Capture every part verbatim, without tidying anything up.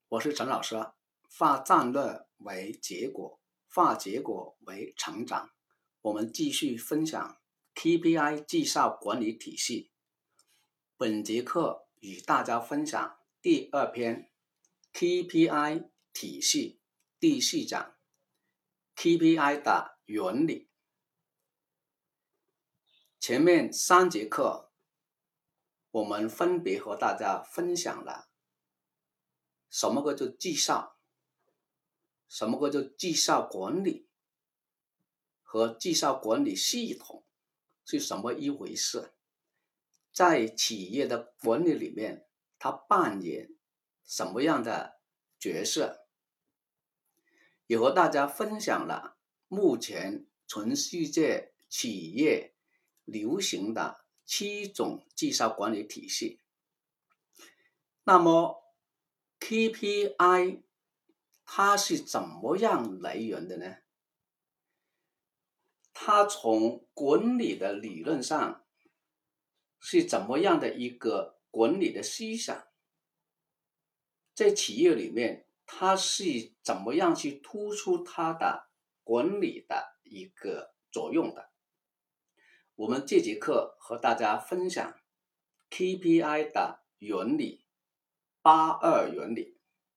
我是陈老师，化战略为结果，化结果为成长。我们继续分享 K P I 绩效管理体系。本节课与大家分享第二篇 K P I 体系第四讲 K P I 的原理。前面三节课我们分别和大家分享了什么叫做绩效，什么叫做绩效管理和绩效管理系统是什么一回事，在企业的管理里面它扮演什么样的角色，也和大家分享了目前全世界企业流行的七种绩效管理体系。那么 K P I 它是怎么样来源的呢？它从管理的理论上是怎么样的一个管理的思想，在企业里面它是怎么样去突出它的管理的一个作用的。我们这节课和大家分享 K P I 的原理，八二原理。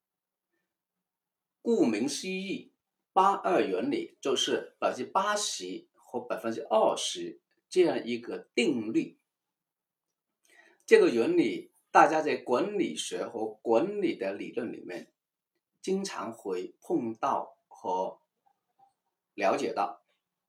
顾名思义，八二原理就是百分之八十和百分之二十这样一个定律。这个原理大家在管理学和管理的理论里面经常会碰到和了解到。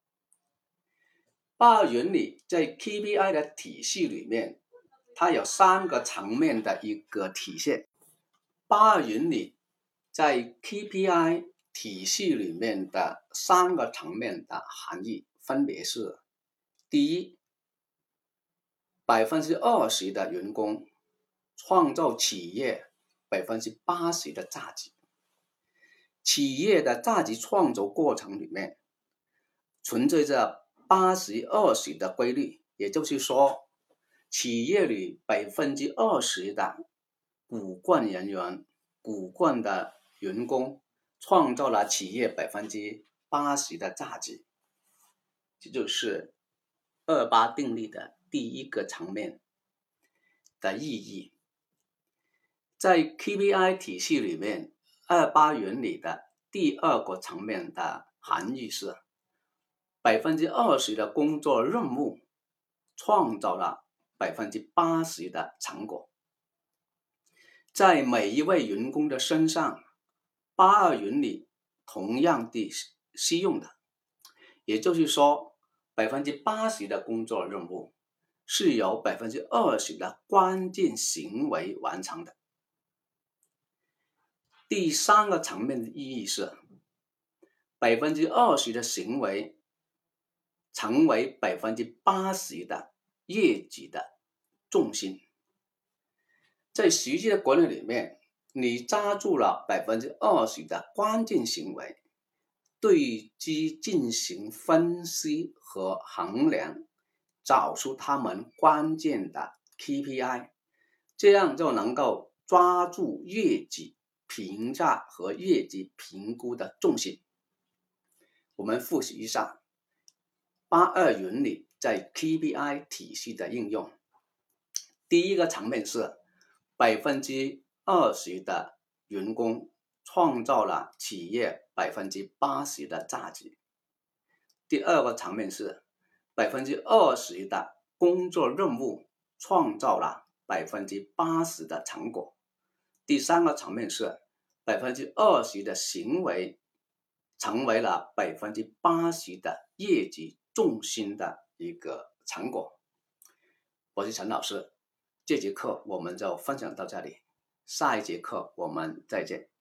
八二原理在 K P I 的体系里面，它有三个层面的一个体现。八二原理在 K P I 体系里面的三个层面的含义分别是：第一，百分之二十的员工创造企业百分之八十的价值。企业的价值创造过程里面存在着八十二十的规律，也就是说，企业里百分之二十的骨干人员、骨干的员工创造了企业百分之八十的价值。这就是二八定律的第一个层面的意义。在 K P I 体系里面，二八原理的第二个层面的含义是百分之二十的工作任务创造了百分之八十的成果。在每一位员工的身上，八二原理同样的适用的，也就是说，百分之八十的工作任务是由百分之二十的关键行为完成的。第三个层面的意义是，百分之二十的行为成为百分之八十的业绩的重心。在实际的管理里面，你抓住了百分之二十的关键行为，对之进行分析和衡量，找出他们关键的 K P I， 这样就能够抓住业绩评价和业绩评估的重心。我们复习一下八二原理在 K P I 体系的应用。第一个层面是百分之二十的员工创造了企业百分之八十的价值。第二个层面是百分之二十的工作任务创造了百分之八十的成果。第三个层面是百分之二十的行为成为了百分之八十的业绩重心的一个成果。我是陈老师，这节课我们就分享到这里，下一节课我们再见。